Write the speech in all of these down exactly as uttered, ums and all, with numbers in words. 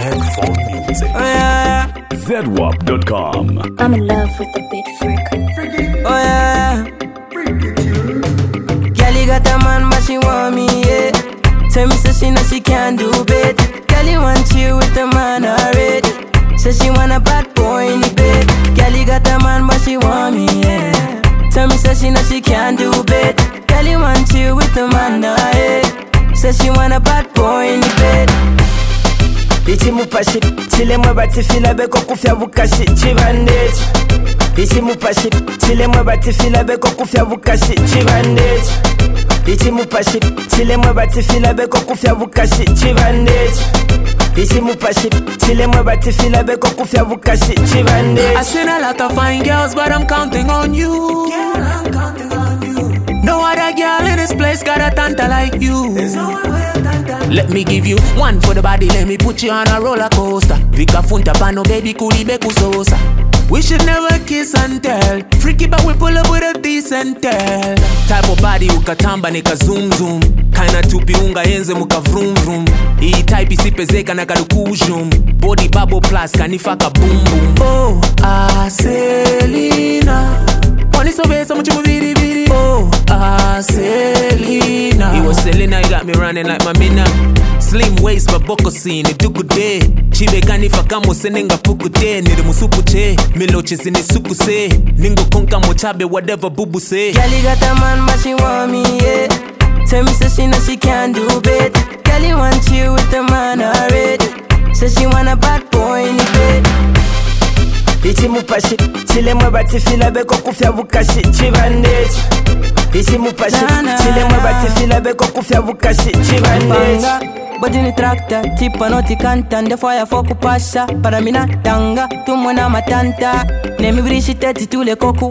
Headphone music. Oh yeah. Z W A P dot com. I'm in love with the big freak. Oh yeah. Girl, got a man, but she want me, yeah. Tell me, so she know she can't do bed. Girl, you want you with a man already. So she want a bad boy in the bed. Girl, got a man, but she want me, yeah. Tell me, so she know she can't do bed. Girl, you want you with a man already. So she want a bad boy in the bed. Ichi mupashi, chile mwe bati fila beko kufya vukashi chivandeji. Ichi mupashi, chile mwe bati fila beko kufya vukashi chivandeji. Ichi mupashi, chile mwe bati fila beko kufya vukashi chivandeji. Ichi mupashi, chile mwe bati fila beko kufya vukashi chivandeji. I seen a lot of fine girls, but I'm counting on you. Girl, I'm counting on you. No other girl in this place got a tanta like you. There's no one with a tanta. Let me give you one for the body, let me put you on a roller coaster. Vika funta pano baby kuli beku sosa. We should never kiss and tell. Freaky but we pull up with a decent tell. Type of body ukatamba nika zoom zoom. Kaina tupi unga yenze muka vroom vroom. Hii type isipezeka na kadukujum. Body bubble plus kanifaka boom boom. Oh, ah, Selena. Money so bad, so much more vidi vidi. Oh, ah, Selena. It was Selena, you got me running like my mina. Slim waist, but boko scene, it do good day. Chibe kanifa kamo senenga puku te. Nire musupu che, miloche zini suku se. Ningo konka mochabe, whatever bubu say. Girl, got a man, but she want me, yeah. Tell me, so she know she can't do bed. Girl, you want you with a man already. So she want a bad boy in the bed. Ichi mupashi, chile mwe bati fila beko kufya vukashi chivandeji. Ichi mupashi, chile mwe bati fila beko kufya vukashi chivandeji. Body ni tractor, tipa noti kanta. Nde fire foku pasha, para mina tanga. Tumona matanta, nemi vrishi teti tule koku.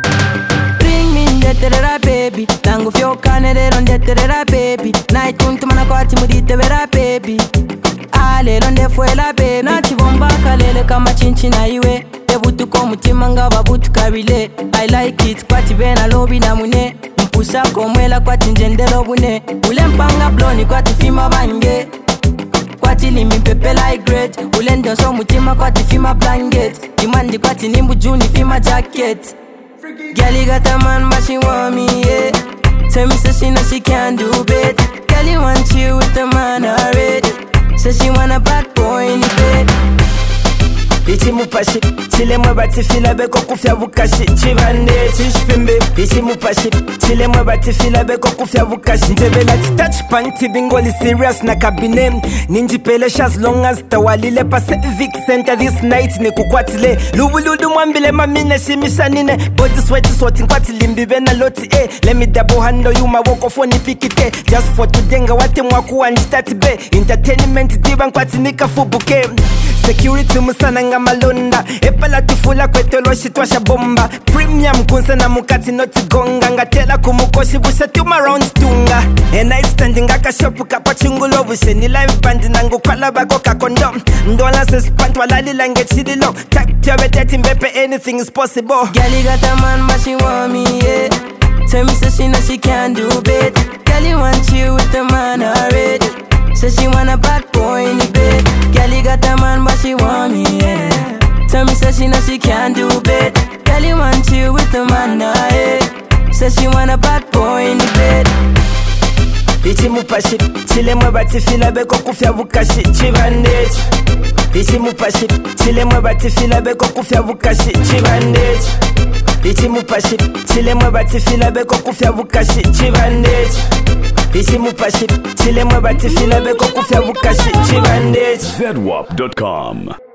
Bring me ndeterera baby. Tangu fyoka nerero ndeterera baby. Night untumana kwa timudite vera baby. Alelo ndefuela baby. Nachibomba kalele kama chinchi na iwe. Debutuko mutima nga babutu kabile. I like it kwati vena lobi na mune. Mpusha komwela kwati njendelo bune. Ule mpanga bloni kwati fima bange. Kwati limi pepe like great. Ule ndonso mutima kwati fima blanket. Imandi kwati nimbu juni fima jacket. Girl, got a man but she want me, yeah. Tell me, so she know she can't do bed. Girl, you want you with a man already. So she want a bad boy in the bed. Ichi mupashi, chile mwe bati fila beko kufya vukashi chivandeji. Shfimbe, ichi mupashi, chile mwe bati fila beko kufya vukashi. Njebela touch panty bingoli serious na kabine. Ninji pelesha as long as tawalile Pacific Center this night ni kukwatile. Lubuludu mwambile mamine shimisha nine. Body sweat sweating kwati limbi bena loti eh. Let me double handle you mawoko phone pikite. Just for tudenga wate mwaku anjitati be. Entertainment diba nkwati nika fubuke. Security musana nga malonda. Epala tufula kwetelo shitwasha bomba. Premium kunsa na mukati noti gonga. Ngatela kumukoshi busha tuma rounds tunga. And I standing aka shopu kapa chungulo bushe. Ni live band nangu kwala bako kakondom. Ndola se spant walali lange chidilo. Tak tiawe teti mbepe anything is possible. Girl, got a man but she want me, yeah. Tell me, so she know she can't do bed. Girl, you want you with a man already. So she want a bad boy in the bed. Girl, got a man but she want me, yeah. Tell me, so she know she can't do bed. Girl, you want you with a man, yeah. So she want a bad boy in the bed. Ichi mupashi, chile mwe bati fila beko kufya vukashi chivandeji. Ichi mupashi, chile mwe bati fila beko kufya vukashi chivandeji. Ichi mupashi, chile mwe bati fila beko kufya vukashi chivandeji. Ichi mupashi, chile mwe bati fila beko kufya vukashi chivandeji. Z W A P dot com.